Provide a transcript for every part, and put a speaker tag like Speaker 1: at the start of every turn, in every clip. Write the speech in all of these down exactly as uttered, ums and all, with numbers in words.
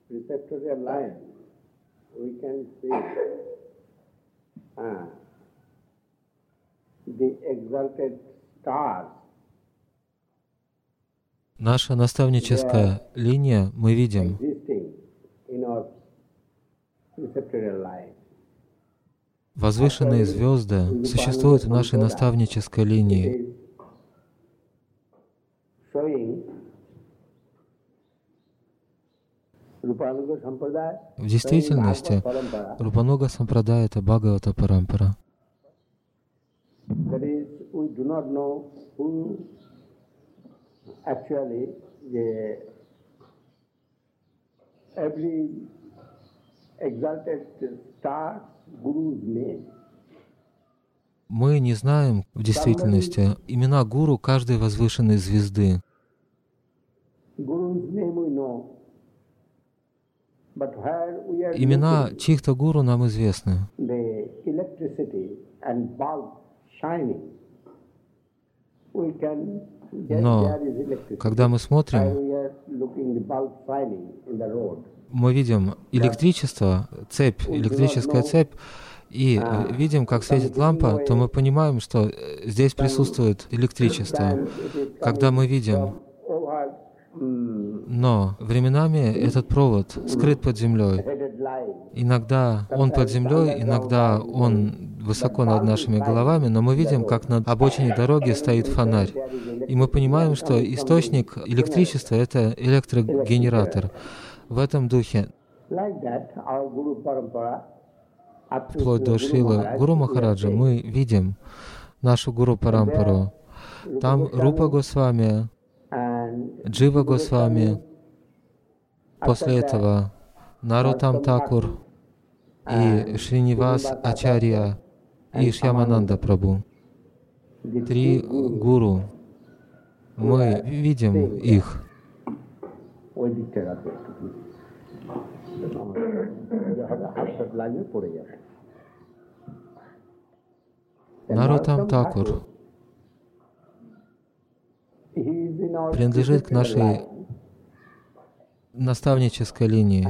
Speaker 1: preceptorial line, we can see uh, the exalted stars.
Speaker 2: Наша наставническая линия, мы видим,
Speaker 1: Existing in our preceptorial line.
Speaker 2: возвышенные звезды существуют в нашей наставнической линии. В действительности, Рупануга Сампрадай — это Бхагавата Парампара. Мы не знаем в действительности имена гуру каждой возвышенной звезды. Имена чьих-то гуру нам известны. Но когда мы смотрим, мы видим электричество, цепь, электрическая цепь, и видим, как светит лампа, то мы понимаем, что здесь присутствует электричество. Когда мы видим, но временами этот провод скрыт под землей. Иногда он под землей, иногда он высоко над нашими головами, но мы видим, как на обочине дороги стоит фонарь. И мы понимаем, что источник электричества — это электрогенератор. В этом духе, вплоть до Шрилы Гуру Махараджа, мы видим нашу Гуру Парампару. Там Рупа Госвами, Джива Госвами, после этого Нароттам Такур и Шринивас Ачарья и Шьямананда Прабху. Три гуру. Мы видим их. Нароттам Такур принадлежит к нашей наставнической линии.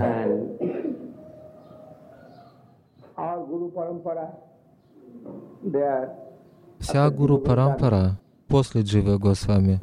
Speaker 2: Вся Гуру Парампара после Дживы Госвами.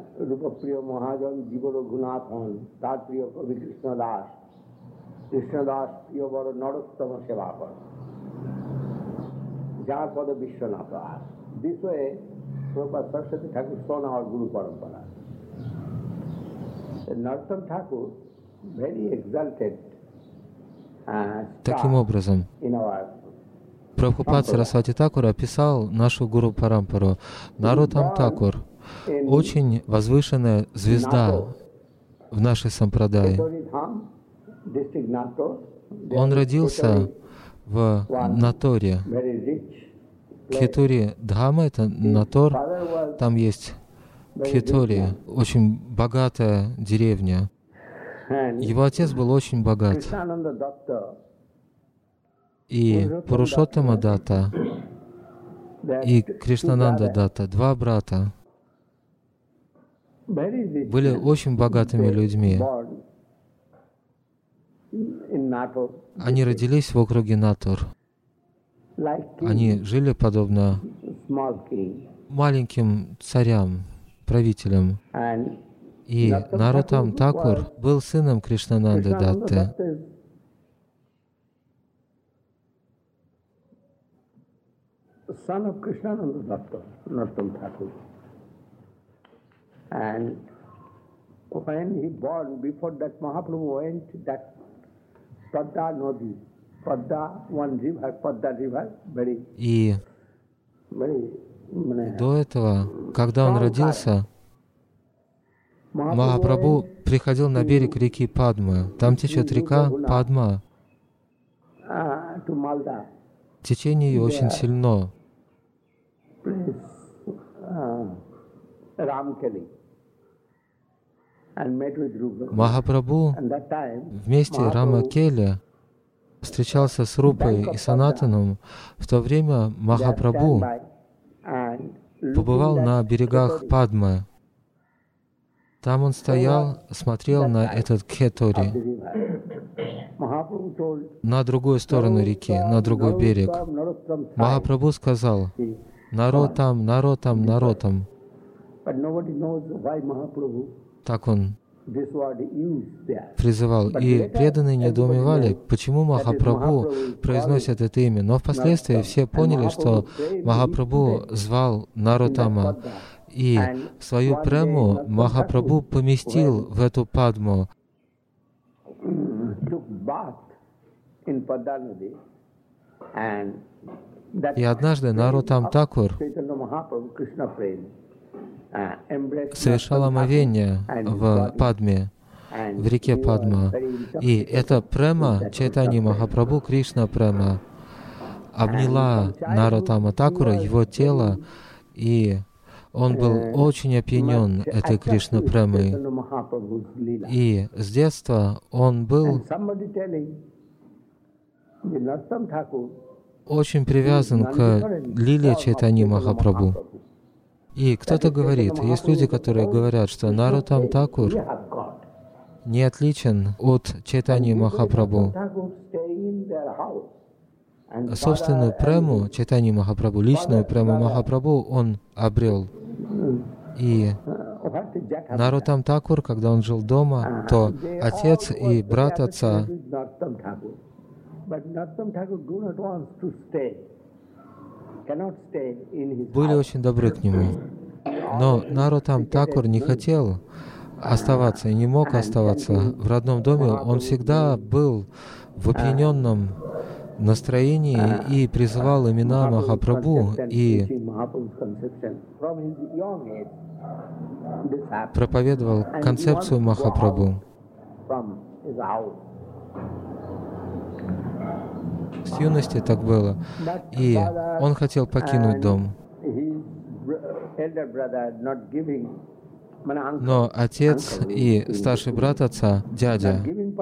Speaker 2: Таким образом, Прабхупад Сарасвати Такур описал нашу Гуру Парампару. Нароттам Такур — очень возвышенная звезда в нашей сампрадае. Он родился в Наторе. Кхетури Дхама — это Натор. Там есть Кхетури, очень богатая деревня. Его отец был очень богат. И Пурушоттама Датта и Кришнананда Датта, два брата, были очень богатыми людьми. Они родились в округе Натор. Они жили подобно маленьким царям, правителям. И Нароттам Такур был сыном Кришнананды Датты.
Speaker 1: Son of Krishnananda Datta, Narottam Thakur. And when he born, before that Mahaprabhu went that Padda Nadi, Padda, one river, Padda river, very,
Speaker 2: И
Speaker 1: very,
Speaker 2: до этого, когда он родился, Махапрабху приходил на берег реки Падмы. Там течет река Падма. Течение ее очень сильно. Махапрабху вместе Рама Келя встречался с Рупой и Санатаном. В то время Махапрабху побывал на берегах Падмы. Там он стоял, смотрел на этот Кхетури.
Speaker 1: Mahaprabhu told,
Speaker 2: на другую сторону реки, на другой берег.
Speaker 1: Narottam,
Speaker 2: Махапрабху сказал: «Наротам, наротам, наротам».
Speaker 1: but nobody knows why Mahaprabhu
Speaker 2: Так он
Speaker 1: this word used there.
Speaker 2: призывал. И преданные недоумевали, почему Махапрабху произносит это имя. Но впоследствии все поняли, что Махапрабху звал Наротама. И свою прему Махапрабху поместил в эту Падму. И однажды Нароттам Такур совершал омовение в Падме, в реке Падма. И эта према Чайтаньи Махапрабху, Кришна према, обняла Нароттама Такура, его тело, и он был очень опьянен этой Кришна премой. И с детства он был очень привязан к лиле Чайтаньи Махапрабху. И кто-то говорит, есть люди, которые говорят, что Нароттам Такур не отличен от Чайтаньи Махапрабху. Собственную прему Чайтаньи Махапрабху, личную прему Махапрабху он обрел. И Нароттам Такур, когда он жил дома, то отец и брат отца были очень добры к нему. Но Нароттам Такур не хотел оставаться и не мог оставаться в родном доме. Он всегда был в опьяненном настроении и призывал имена Махапрабху и проповедовал концепцию Махапрабху. С юности так было. И он хотел покинуть дом. Но отец и старший брат отца, дядя,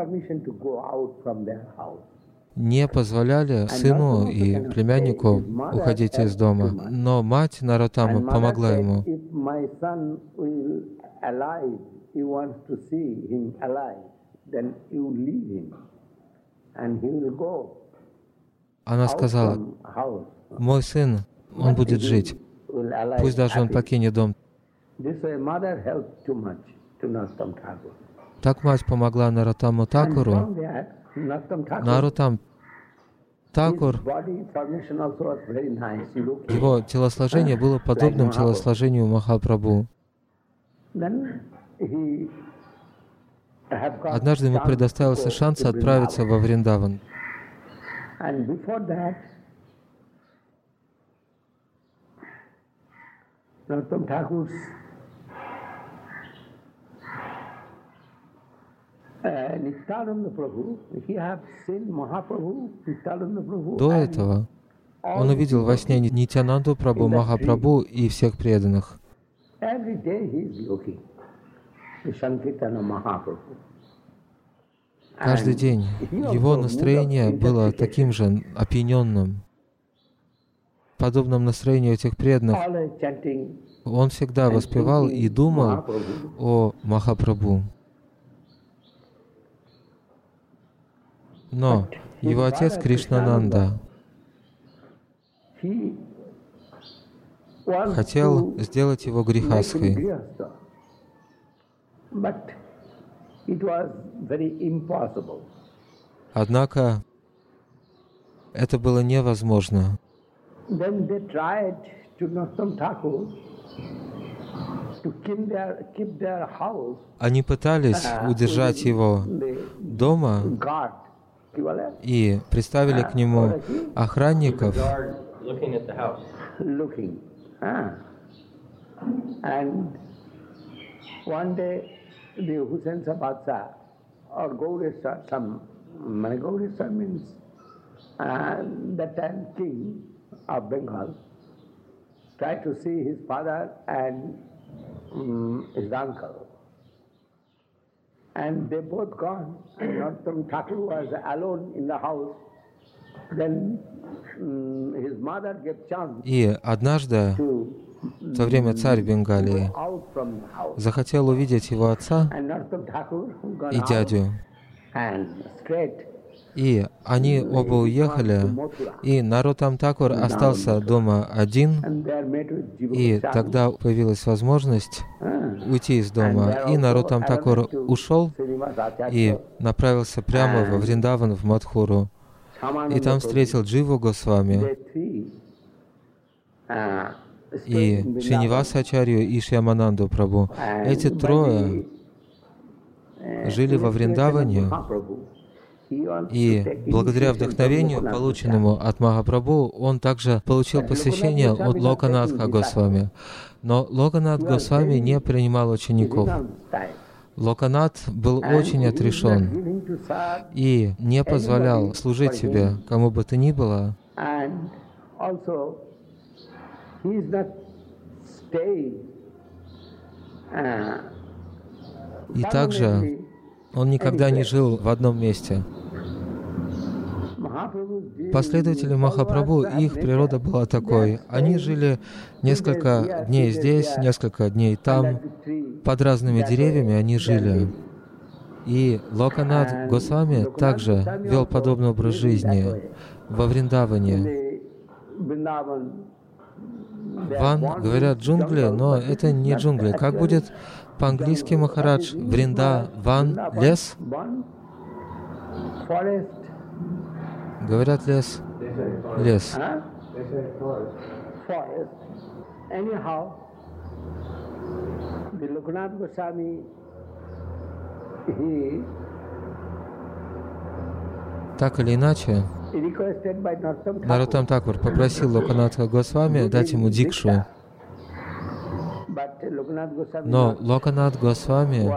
Speaker 2: не позволяли сыну и племяннику уходить из дома. Но мать Нароттама помогла ему. Она сказала: «Мой сын, он будет жить, пусть даже он покинет дом». Так мать помогла Нароттаму Такуру. Нароттам Такур, его телосложение было подобным телосложению Махапрабху. Однажды ему предоставился шанс отправиться во Вриндаван. До этого он увидел во сне Нитьянанду Прабху, Махапрабху и всех преданных. Каждый день его настроение было таким же опьяненным, подобным настроению этих преданных. Он всегда воспевал и думал о Махапрабху. Но его отец Кришнананда хотел сделать его грихастхой. Однако это было невозможно. Они пытались удержать его дома и приставили к нему охранников.
Speaker 1: The Hussain Badsha or Gaureshwar, some Gaureshwar means uh, that time king of Bengal tried to see his father and um, his uncle. And they both gone. And Narottam Thakur was alone in the house. Then um, his mother gave chance.
Speaker 2: И однажды, в то время царь Бенгалии захотел увидеть его отца и дядю. И они оба уехали, и Нароттам Такур остался дома один, и тогда появилась возможность уйти из дома. И Нароттам Такур ушел и направился прямо во Вриндаван, в Мадхуру. И там встретил Дживу Госвами, и Шринивасачарью, и Шьямананду Прабху. Эти трое жили во Вриндаване, и благодаря вдохновению, полученному от Махапрабху, он также получил посвящение от Локанатха Госвами. Но Локанат Госвами не принимал учеников. Локанат был очень отрешен и не позволял служить себе кому бы то ни было. И также он никогда не жил в одном месте. Последователи Махапрабху, их природа была такой. Они жили несколько дней здесь, несколько дней там. Под разными деревьями они жили. И Локанат Госвами также вел подобный образ жизни во Вриндаване. Ван, говорят, джунгли, но это не джунгли. Как будет по-английски, Махарадж? Вриндаван — лес? Говорят, лес. Лес. Так или иначе, Нароттам Такур попросил Локанатха Госвами дать ему дикшу. Но Локанат Госвами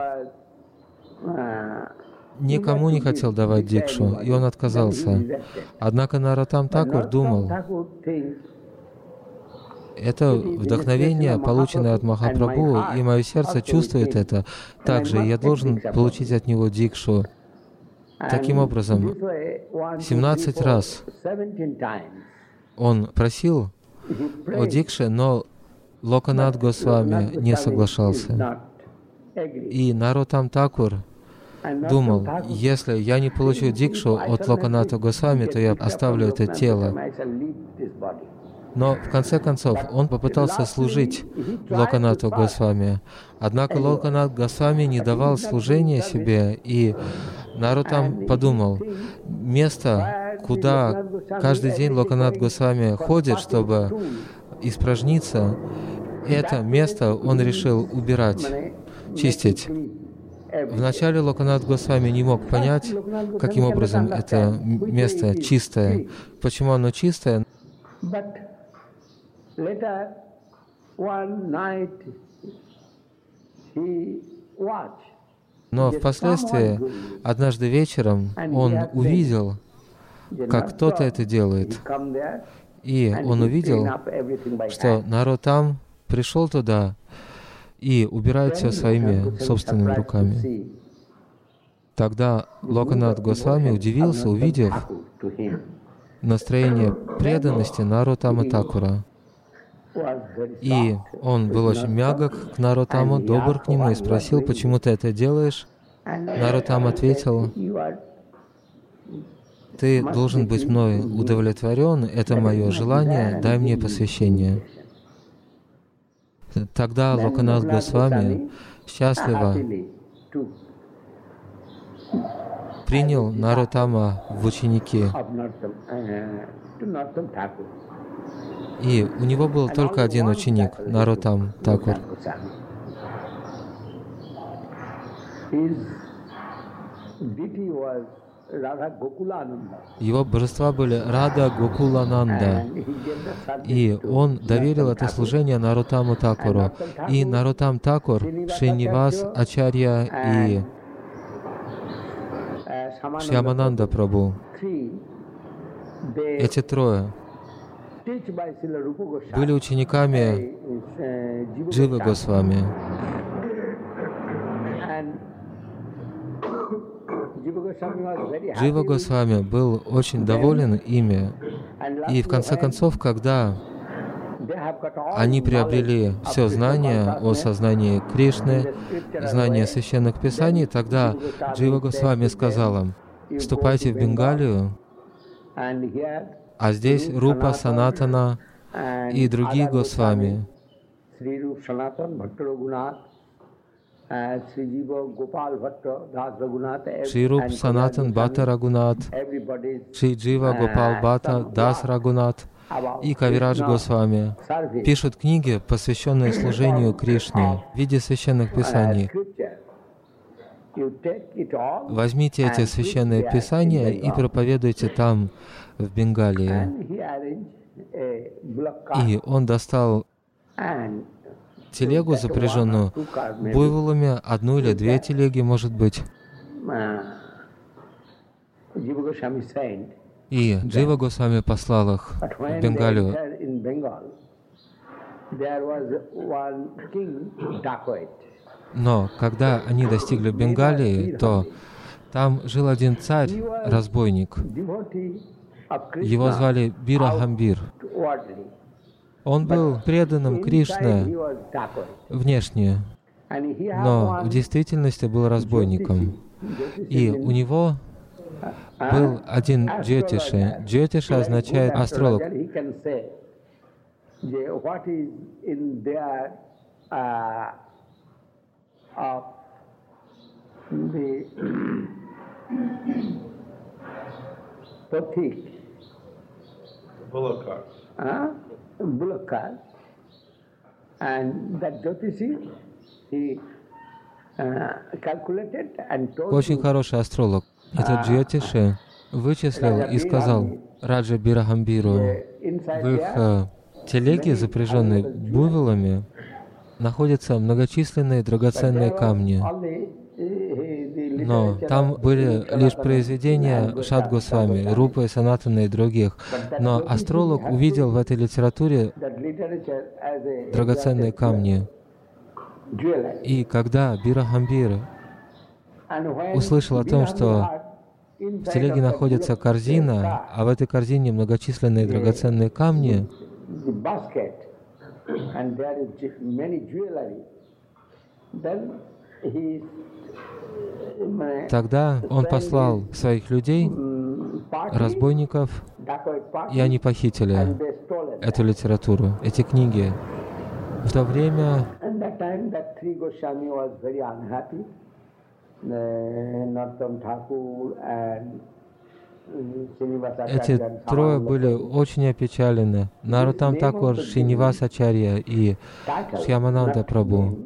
Speaker 2: никому не хотел давать дикшу, и он отказался. Однако Нароттам Такур думал, это вдохновение, полученное от Махапрабху, и мое сердце чувствует это. Также я должен получить от него дикшу. Таким образом, семнадцать раз он просил о дикше, но Локанат Госвами не соглашался. И Нароттам Такур думал, если я не получу дикшу от Локаната Госвами, то я оставлю это тело. Но в конце концов он попытался служить Локанату Госвами. Однако Локанат Госвами не давал служения себе, и Нароттам подумал, место, куда каждый день Локанат Госвами ходит, чтобы испражниться, это место он решил убирать, чистить. Вначале Локанат Госвами не мог понять, каким образом это место чистое, почему оно чистое. Но впоследствии, однажды вечером, он увидел, как кто-то это делает. И он увидел, что Нароттам пришел туда и убирает все своими собственными руками. Тогда Локанат Госвами удивился, увидев настроение преданности Нароттама Такура. И он был очень мягок к Нароттаму, добр к нему и спросил, почему ты это делаешь. Нароттам ответил, ты должен быть мной удовлетворен, это мое желание, дай мне посвящение. Тогда Локанат Госвами счастливо принял Нароттама в ученики. И у него был только один ученик, Нароттам Такур. Его божества были Рада Гокулананда, и он доверил это служение Нароттаму Такуру. И Нароттам Такур, Шринивас Ачарья и Шьямананда Прабху, эти трое были учениками Дживы Госвами. Джива Госвами был очень доволен ими. И в конце концов, когда Они приобрели все знание о сознании Кришны, знание священных писаний. Тогда Джива Госвами сказал им: «Вступайте в Бенгалию, а здесь Рупа, Санатана и другие Госвами». Шри Руп, Санатан, Бхатта Рагунат, Шри Джива, Гопал Бхатта, Дас Рагунат и Кавирадж Госвами пишут книги, посвященные служению Кришне в виде священных писаний. Возьмите эти священные писания и проповедуйте там, в Бенгалии. И он достал телегу, запряженную буйволами, одну или две телеги, может быть. И Джива Госвами послал их в Бенгалию. Но когда они достигли Бенгалии, то там жил один царь, разбойник. Его звали Бирахамбир. Он был преданным Кришне внешне, но в действительности был разбойником. И у него был один джьотиши. Джьотиши означает астролог.
Speaker 1: Bullock, and that Jyotishi, he uh, calculated and told
Speaker 2: Очень хороший астролог. Этот Джьотиши вычислил и сказал Раджа Бирахамбиру: в их э, телеге, запряженной буйволами, находятся многочисленные драгоценные камни. Но там были лишь произведения Шад Госвами, Рупы, Санатана и других. Но астролог увидел в этой литературе драгоценные камни. И когда Бирахамбир услышал о том, что в телеге находится корзина, а в этой корзине многочисленные драгоценные камни, тогда он послал своих людей, разбойников, и они похитили эту литературу, эти книги. В то время эти трое были очень опечалены. Нароттам Такур, Шринивас Ачарья и Шьямананда Прабху.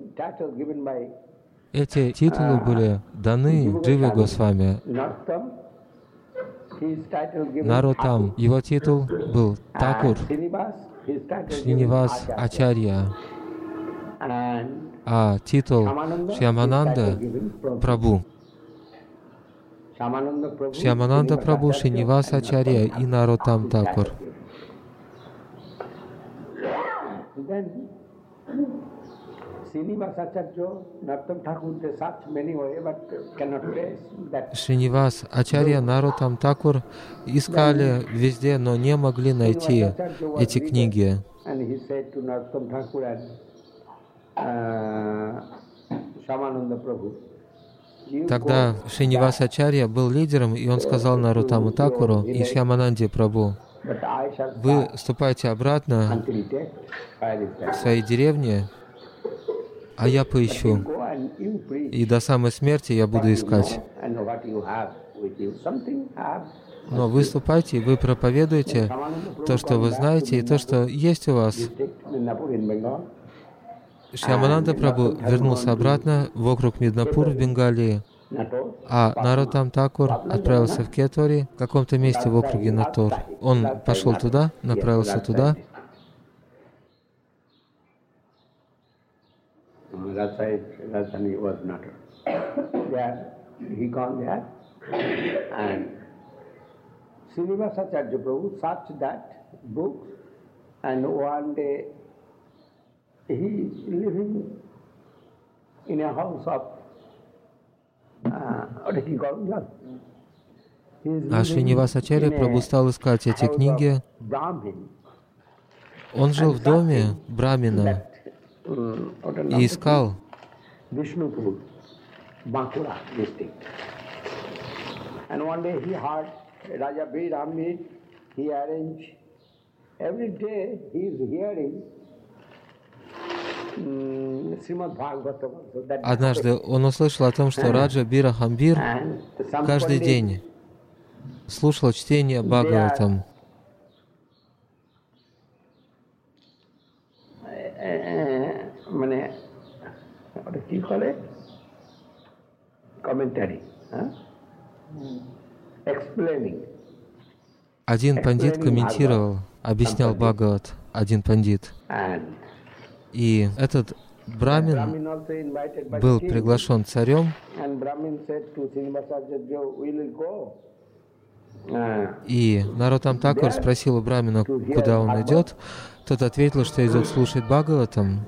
Speaker 2: Эти титулы были даны Дживе Госвами. Нароттам, его титул был Такур, Шринивас Ачарья, а титул Шьямананда Прабху. Шьямананда Прабху, Шринивас Ачарья и Нароттам Такур. Шринивас Ачарья, Нароттам Такур искали везде, но не могли найти эти книги. Тогда Шринивас Ачарья был лидером, и он сказал Нароттаму Такуру и Шьямананде Прабху: вы ступайте обратно в свои деревни, а я поищу. И до самой смерти я буду искать. Но вы ступайте, вы проповедуете то, что вы знаете, и то, что есть у вас. Шьямананда Прабху вернулся обратно в округ Миднапур в Бенгалии, а Нароттам Такур отправился в Кетори, в каком-то месте в округе Натор. Он пошел туда, направился туда.
Speaker 1: Srinivasacharya Prabhu searched that book, and one day he living in a house of uh, what do you call it?
Speaker 2: А Шринивасачарья Прабху стал искать эти книги Он жил в доме брамина и искал
Speaker 1: Vishnupur, Bankura district. And one day he heard Raja Bir Amir, he arranged, every day he is hearing um, Srimad Bhagavatam. So that
Speaker 2: Однажды он услышал о том, что Раджа Бира Хамбир
Speaker 1: and some
Speaker 2: каждый
Speaker 1: Pandit,
Speaker 2: день слушал чтение Бхагаватам.
Speaker 1: মানে ওটা কি করে commentary, huh? explaining.
Speaker 2: Один пандит комментировал, объяснял Бхагават, один пандит.
Speaker 1: And
Speaker 2: И этот брамин
Speaker 1: Brahmin also invited by
Speaker 2: был
Speaker 1: king.
Speaker 2: приглашен царем,
Speaker 1: And Brahmin said to Srinivasacharya, we will go. Uh,
Speaker 2: и Нароттам Такур спросил у брамина, куда он идет. Тот ответил, что идет слушать Бхагаватам.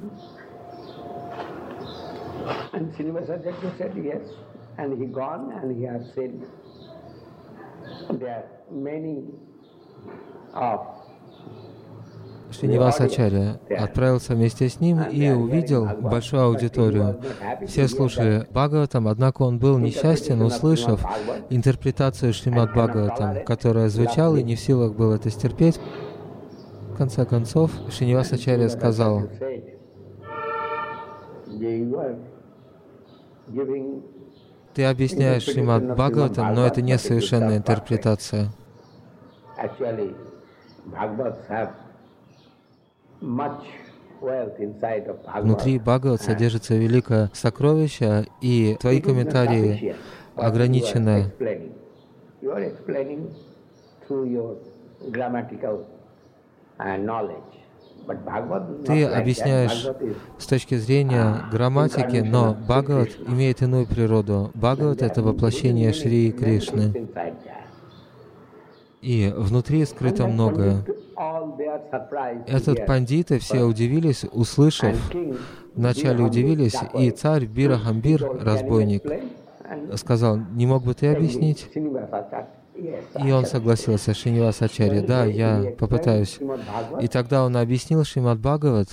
Speaker 1: And Srinivasacharya said yes. And he gone and he has said there are many of
Speaker 2: Шринивасачарья отправился вместе с ним и увидел большую аудиторию. Все слушали Бхагаватам, однако он был несчастен, услышав интерпретацию Шримад Бхагаватам, которая звучала и не в силах был это стерпеть. В конце концов, Шринивасачарья сказал: «Ты объясняешь Шримад Бхагаватам, но это не совершенная интерпретация». Внутри Бхагават содержится великое сокровище, и твои комментарии ограничены. Ты объясняешь с точки зрения грамматики, но Бхагават имеет иную природу. Бхагават — это воплощение Шри Кришны. И внутри скрыто многое. Этот пандиты все удивились, услышав, вначале удивились, и царь Бира Хамбир, разбойник, сказал: «Не мог бы ты объяснить?» И он согласился, Шринивасачарья: «Да, я попытаюсь». И тогда он объяснил Шримад Бхагават,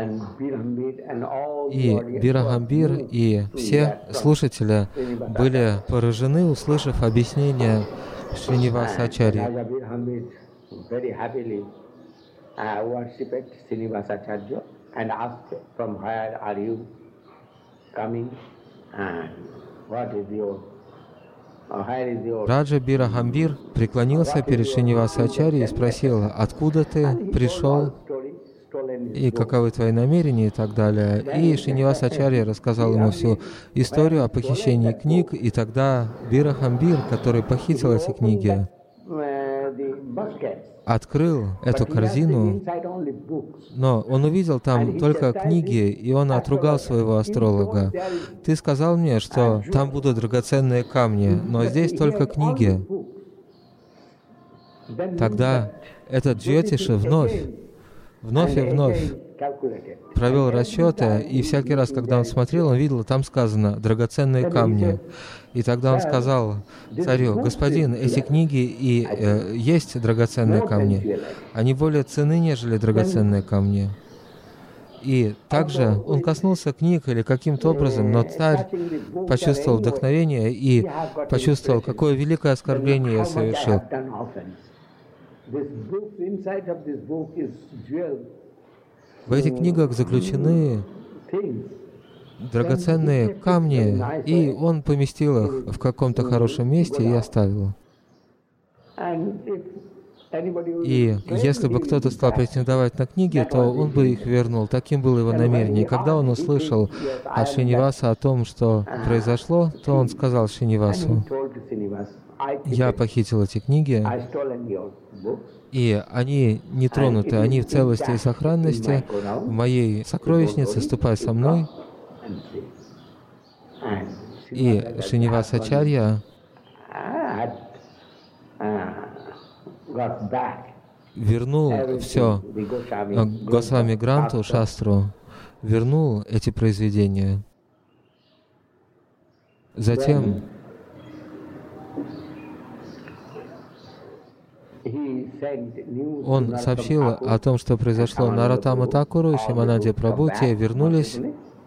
Speaker 2: и Бира Хамбир, и все слушатели были поражены, услышав объяснение Шринивасачарьи. Раджа Бира Хамбир преклонился перед Шринивасачарьей и спросил: «Откуда ты пришел? И каковы твои намерения?» и так далее. И Шринивасачарья рассказал ему всю историю о похищении книг, и тогда Бира Хамбир, который похитил эти книги, открыл эту корзину, но он увидел там только книги, и он отругал своего астролога. «Ты сказал мне, что там будут драгоценные камни, но здесь только книги». Тогда этот Джьотиши вновь Вновь и вновь провел расчеты, и всякий раз, когда он смотрел, он видел, там сказано «драгоценные камни». И тогда он сказал царю: «Господин, эти книги и э, есть драгоценные камни. Они более ценны, нежели драгоценные камни». И также он коснулся книг или каким-то образом, но царь почувствовал вдохновение и почувствовал, какое великое оскорбление я совершил. В этих книгах заключены драгоценные камни, и он поместил их в каком-то хорошем месте и оставил. И если бы кто-то стал претендовать на книги, то он бы их вернул. Таким было его намерение. И когда он услышал от Шриниваса о том, что произошло, то он сказал Шринивасу: «Я похитил эти книги, и они не тронуты, они в целости и сохранности в моей сокровищнице, ступай со мной». И Шринивасачарья вернул все Госвами Гранту, Шастру, вернул эти произведения. Затем Он сообщил о том, что произошло Нароттама Такуру и Шимананде Прабху, те вернулись.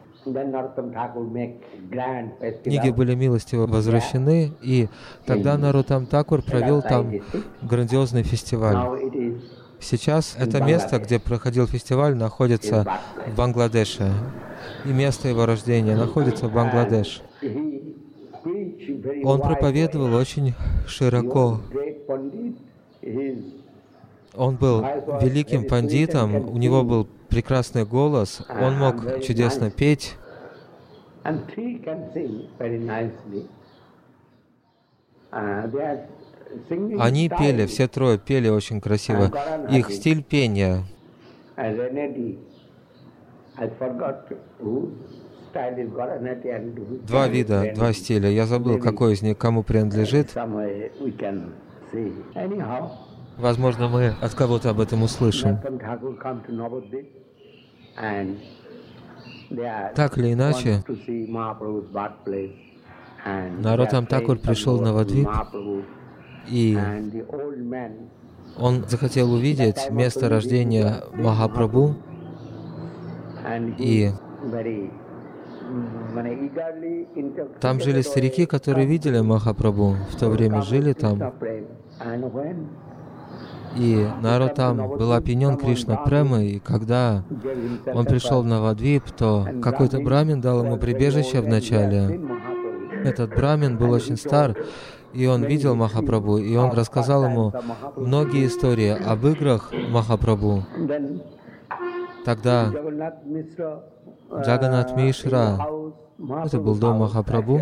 Speaker 2: Книги были милостиво возвращены, и тогда Нароттам Такур провел там грандиозный фестиваль. Сейчас это место, где проходил фестиваль, находится в Бангладеше, и место его рождения находится в Бангладеше. Он проповедовал очень широко. Он был великим пандитом, у него был прекрасный голос, он мог чудесно петь. Они пели, все трое пели очень красиво. Их стиль пения. Два вида, два стиля. Я забыл, какой из них кому принадлежит. Возможно, мы от кого-то об этом услышим. Так или иначе, Нароттам Такур пришел в Навадвип, и он захотел увидеть место рождения Махапрабху, и там жили старики, которые видели Махапрабху, в то время жили там. И Нароттам был опьянен Кришна Премой, и когда он пришел в Навадвип, то какой-то брамин дал ему прибежище вначале. Этот брамин был очень стар, и он видел Махапрабху, и он рассказал ему многие истории об играх Махапрабху. Тогда Джаганнат Мишра, это был дом Махапрабху,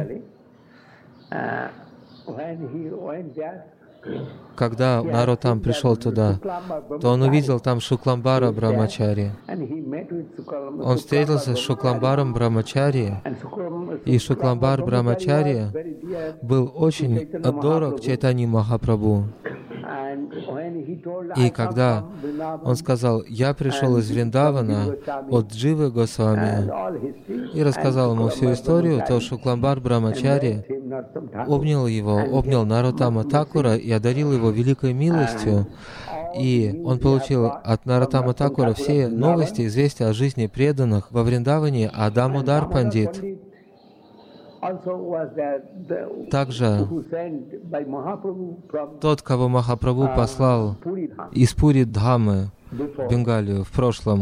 Speaker 2: когда Нароттам пришел туда, то он увидел там Шукламбара Брамачари. Он встретился с Шукламбаром Брамачари, и Шукламбар Брамачари был очень дорог Чайтанье Махапрабху. И когда он сказал: «Я пришел из Вриндавана от Дживы Госвами», и рассказал ему всю историю, то Шукламбар Брамачари обнял его, обнял Нароттама Такура и одарил его великой милостью. И он получил от Нароттама Такура все новости, известия о жизни преданных во Вриндаване, а Дамодар Пандит также тот, кого Махапрабху послал из Пури-Дхамы в Бенгалию в прошлом,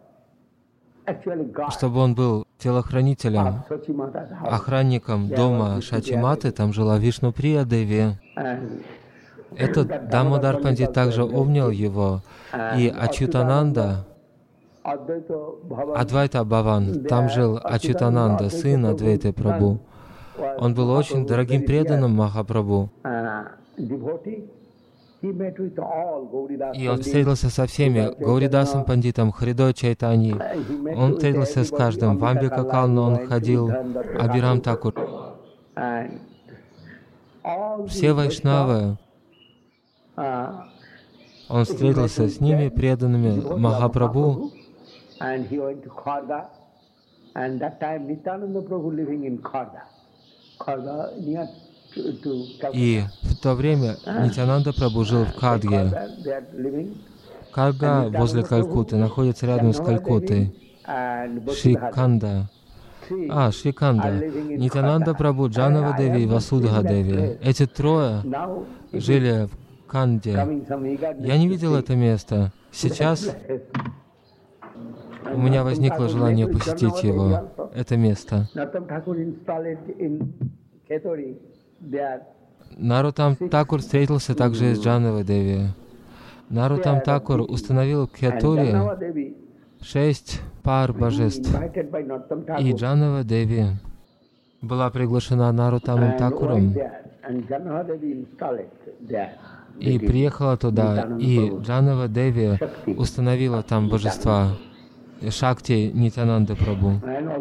Speaker 2: чтобы он был телохранителем, охранником дома Шачиматы, там жила Вишнуприя Деви. Этот Дамодар Пандит также обнял его, и Ачютананда, Адвайта Бхаван, там жил Ачютананда, сын Адвайты Прабху. Он был очень дорогим преданным Махапрабху. И он встретился со всеми, Гауридасом Пандитом, Хридой Чайтаньей. Он встретился с каждым. В Амбика Калну он ходил, Абирам Такур. Все вайшнавы, он встретился с ними, преданными Махапрабху. И в то время Нитьянанда Прабху жил в Кадге. Кадга возле Калькутты, находится рядом с Калькуттой. Шриканда. А, Шриканда. Нитьянанда Прабху, Джанава Деви и Васудха Деви. Эти трое жили в Канде. Я не видел это место. Сейчас у меня возникло желание посетить его, это место. Нароттам Такур встретился также с Джанавой Деви. Нароттам Такур установил в Кхетуре шесть пар божеств. И Джанава Деви была приглашена Нароттамом Такуром и приехала туда, и Джанава Деви установила там божества. Шакти Нитьянанды Прабху.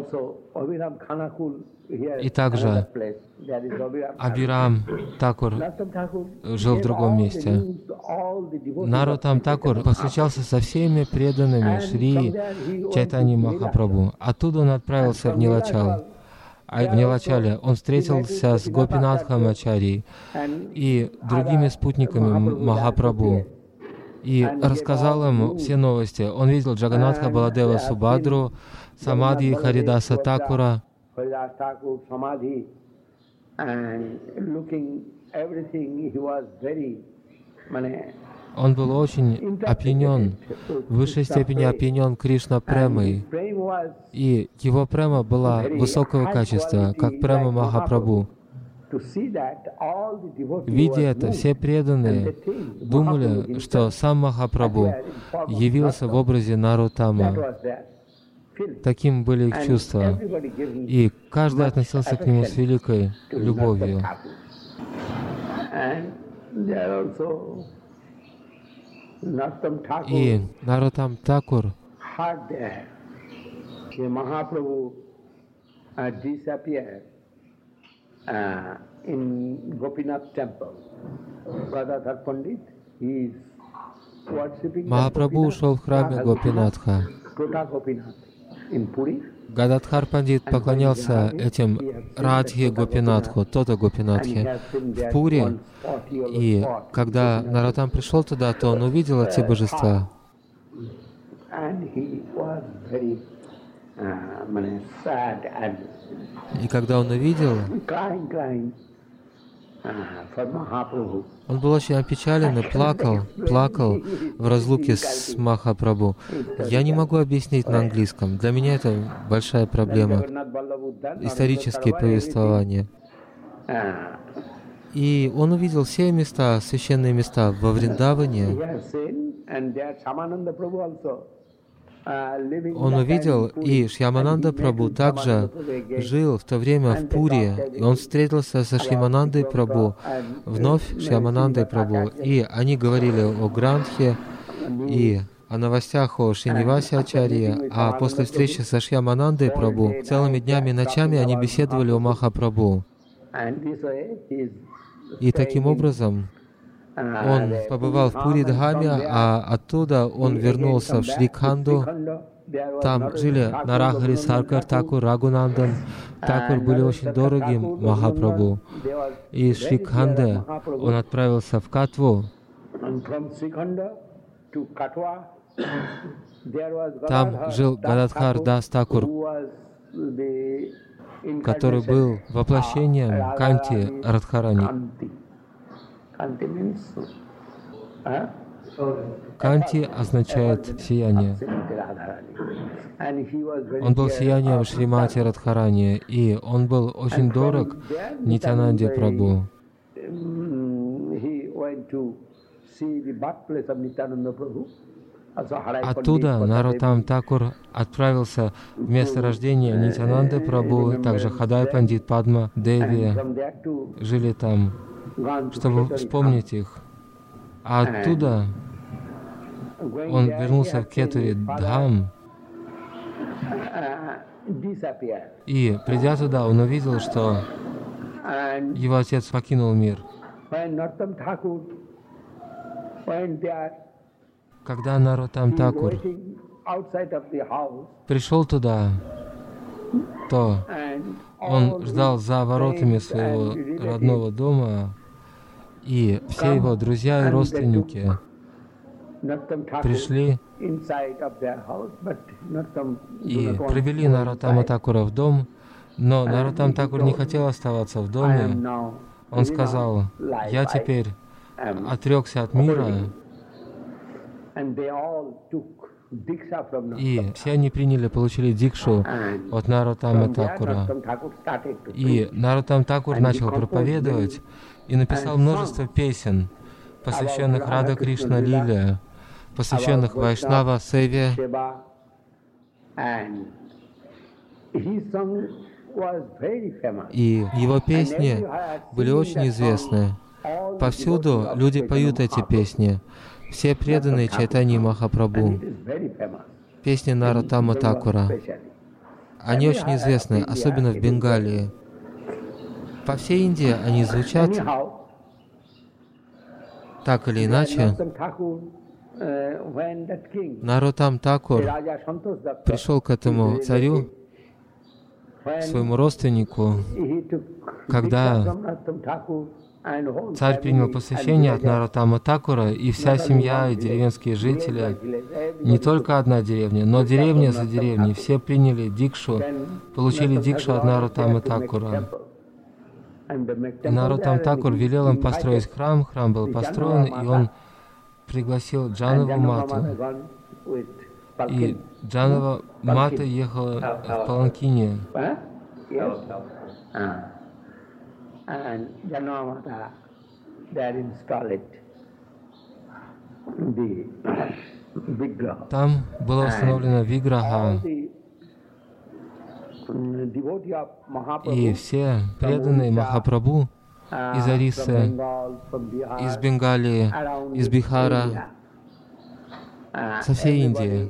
Speaker 2: И также Абирам Такур жил в другом месте. Нароттам Такур повстречался со всеми преданными Шри Чайтаньи Махапрабху. Оттуда он отправился в Нилачал. А в Нилачале он встретился с Гопинатхом Ачарьей и другими спутниками Махапрабху и рассказал им все новости. Он видел Джаганатха Баладева Субадру, Самадхи Харидаса Такура. Он был очень опьянен, в высшей степени опьянен Кришна премой. И его према была высокого качества, как према Махапрабху. Видя это, все преданные думали, что сам Махапрабху явился в образе Нароттама. Таким были их чувства. И каждый относился к нему с великой любовью. И Нароттам Такур Махапрабху ушел в храме Гопинатха. Гададхар Пандит поклонялся этим Радхе Гопинатху, Тота Гопинатхе в Пури. И когда Нароттам пришел туда, то он увидел эти божества. И когда он увидел, он был очень опечален и плакал, плакал в разлуке с Махапрабху. Я не могу объяснить на английском. Для меня это большая проблема. Исторические повествования. И он увидел все места, священные места во Вриндаване. Он увидел, и Шьямананда Прабху также жил в то время в Пури, и он встретился со Шьяманандой Прабху, вновь Шьяманандой Прабху, и они говорили о Грантхе и о новостях о Шринивасе Ачарье, а после встречи со Шьяманандой Прабху целыми днями и ночами они беседовали о Махапрабху. И таким образом он побывал в Пури-Дхаме, а оттуда он вернулся в Шрикханду. Там жили Нарахари Саркар Такур, Рагунандан Такур, были очень дороги Махапрабху. И из Шрикханды он отправился в Катву. Там жил Гададхар Дас Такур, который был воплощением Канти Радхарани. Канти означает сияние. Он был сиянием Шримати Радхарани, и он был очень дорог Нитьянанде Прабху. Оттуда Нароттам Такур отправился в место рождения Нитьянанды Прабху, также Хадай Пандит, Падма Деви жили там, чтобы вспомнить их. А оттуда он вернулся в Кетури-Дхам, и, придя туда, он увидел, что его отец покинул мир. Когда Нароттам Такур пришел туда, то он ждал за воротами своего родного дома, и все его друзья и родственники пришли и привели Нароттама Такура в дом, но Нароттам Такур не хотел оставаться в доме. Он сказал: «Я теперь отрекся от мира». И все они приняли, получили дикшу от Нароттама Такура. И Нароттам Такур начал проповедовать и написал множество песен, посвященных Рада Кришна Лиле, посвященных Вайшнава Севе. И его песни были очень известны. Повсюду люди поют эти песни. Все преданные Чайтаньи Махапрабху. Песни Нароттама Такура. Они очень известны, особенно в Бенгалии. По всей Индии они звучат так или иначе. Нароттам Такур пришел к этому царю своему родственнику, когда царь принял посвящение от Нароттама Такура, и вся семья, и деревенские жители, не только одна деревня, но деревня за деревней, все приняли дикшу, получили дикшу от Нароттама Такура. И Нароттам Такур велел им построить храм, храм был построен, и он пригласил Джанову Мату. И Джанова Мата ехала в паланкине. Там была установлена виграха, и все преданные Махапрабху из Орисы, из Бенгалии, из Бихара, со всей Индии,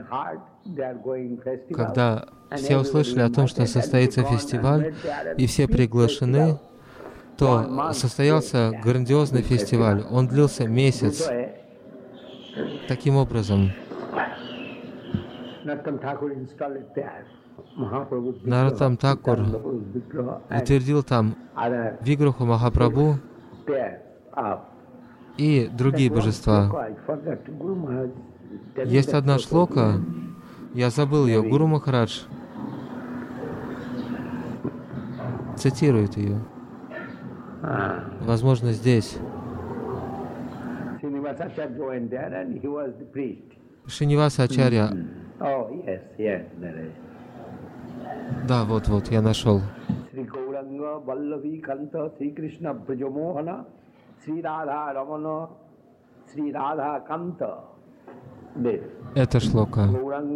Speaker 2: когда все услышали о том, что состоится фестиваль, и все приглашены, то состоялся грандиозный фестиваль. Он длился месяц. Таким образом, Нароттам Такур утвердил там виграху Махапрабху и другие божества. Есть одна шлока, я забыл ее, Гуру Махарадж цитирует ее. Возможно, здесь. Шиниваса Ачарья. Да, вот-вот, я нашел. Это шлока.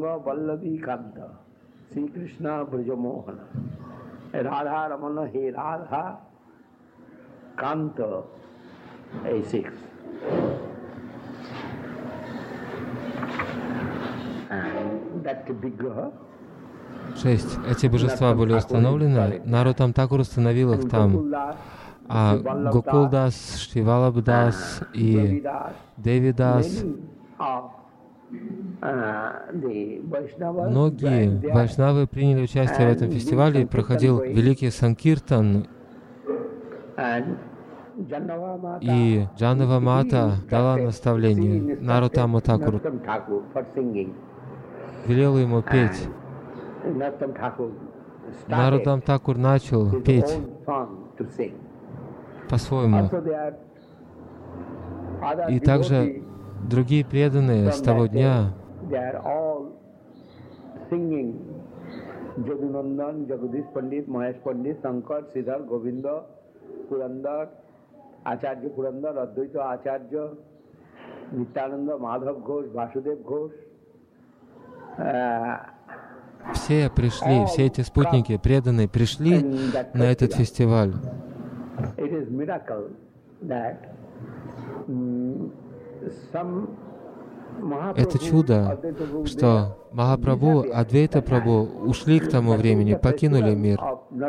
Speaker 2: Шесть. Эти божества были установлены. Нароттам Такур установил их там. А Гокулдас, Шривалабдас и Девидас, многие вайшнавы приняли участие в этом фестивале, проходил великий санкиртан, и Джанава Мата дала наставление Нароттаму Такуру, велела ему петь. Нароттам Такур начал петь по-своему. И также другие преданные с того дня Jadunandan, Jagadish Pandit, Mahesh Pandit, Shankar, Siddhar, Govinda, Purandar, Acharya Purandar, Advaita Acharya, Nityananda, Madhav Ghosh, Vasudev Ghosh. Все пришли, все эти спутники преданные пришли на этот фестиваль. Это чудо, что Махапрабху, Адвайта Прабху ушли к тому времени, покинули мир.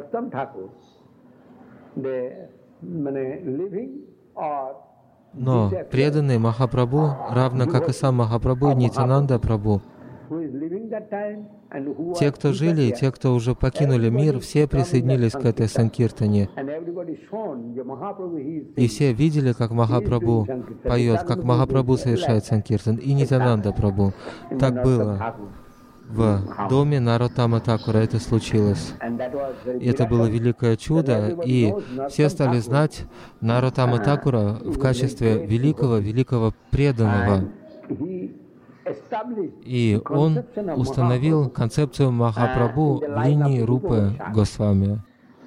Speaker 2: Но преданные Махапрабху, равно как и сам Махапрабху и Нитянанда Прабху, те, кто жили, и те, кто уже покинули мир, все присоединились к этой санкиртане. И все видели, как Махапрабху поет, как Махапрабху совершает санкиртан, и Нитянанда Прабху. Так было. В доме Нароттама Такура это случилось. И это было великое чудо, и все стали знать Нароттама Такура в качестве великого, великого преданного. И он установил концепцию Махапрабху в линии Рупы Госвами.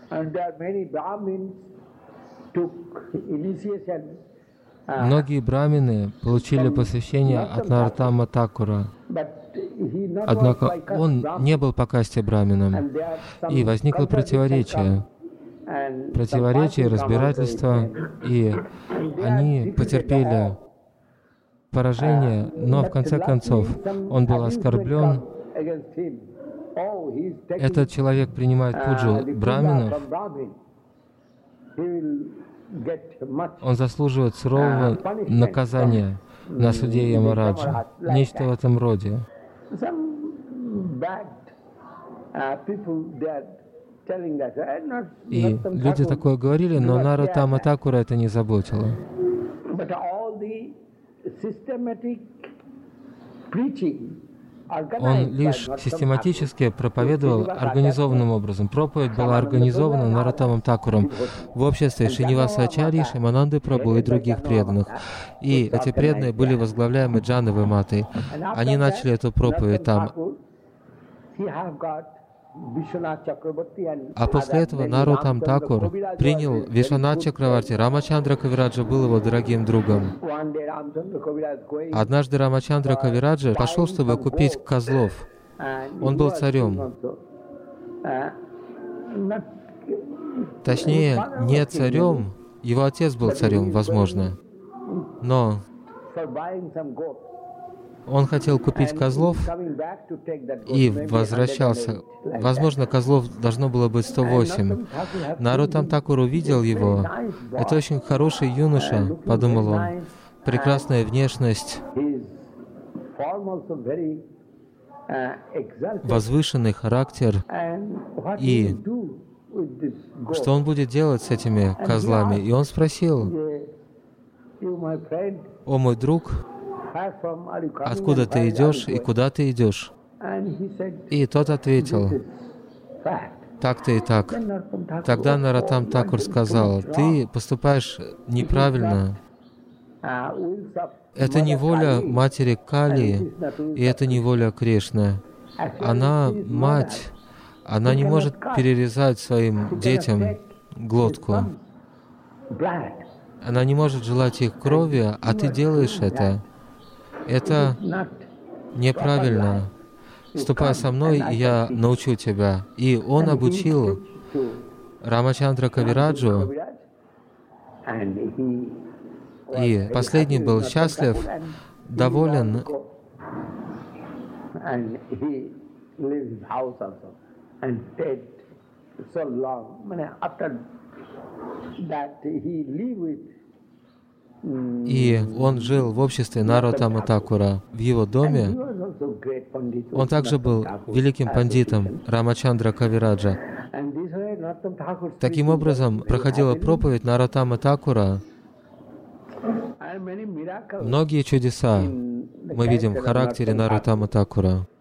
Speaker 2: Многие брамины получили посвящение от Нароттама Такура. Однако он не был по касте брамином, и возникло противоречие. Противоречие, разбирательство, и они потерпели поражение, но в конце концов он был оскорблен. Этот человек принимает пуджу браминов, он заслуживает сурового наказания на суде Ямараджа, нечто в этом роде. И люди такое говорили, но Нароттама Thakura это не заботило. Он лишь систематически проповедовал организованным образом. Проповедь была организована Нароттамом Thakуром в обществе Шриниваса Ачарьи, Шимананды Прабху и других преданных. И эти преданные были возглавляемы Джановой Матой. Они начали эту проповедь там. А после этого Нароттам Thakур принял Вишванат Чакраварти. Рамачандра Кавираджа был его дорогим другом. Однажды Рамачандра Кавираджа пошел, чтобы купить козлов. Он был царем. Точнее, не царем, его отец был царем, возможно. Но он хотел купить козлов и возвращался. Возможно, козлов должно было быть сто восемь. Нароттам Thakур увидел его. Это очень хороший юноша, подумал он. Прекрасная внешность, возвышенный характер. И что он будет делать с этими козлами? И он спросил: «О, мой друг, откуда ты идешь и куда ты идешь?» И тот ответил: «Так-то и так». Тогда Нароттам Thakур сказал: «Ты поступаешь неправильно. Это не воля матери Кали, и это не воля Кришны. Она мать, она не может перерезать своим детям глотку. Она не может желать их крови, а ты делаешь это. Это неправильно. Ступай со мной, и я научу тебя». И он обучил Рамачандра Кавираджу, и последний был счастлив, доволен. И он жил в обществе Нароттама Thakура. В его доме он также был великим пандитом Рамачандра Кавираджа. Таким образом, проходила проповедь Нароттама Thakура. Многие чудеса мы видим в характере Нароттама Thakура.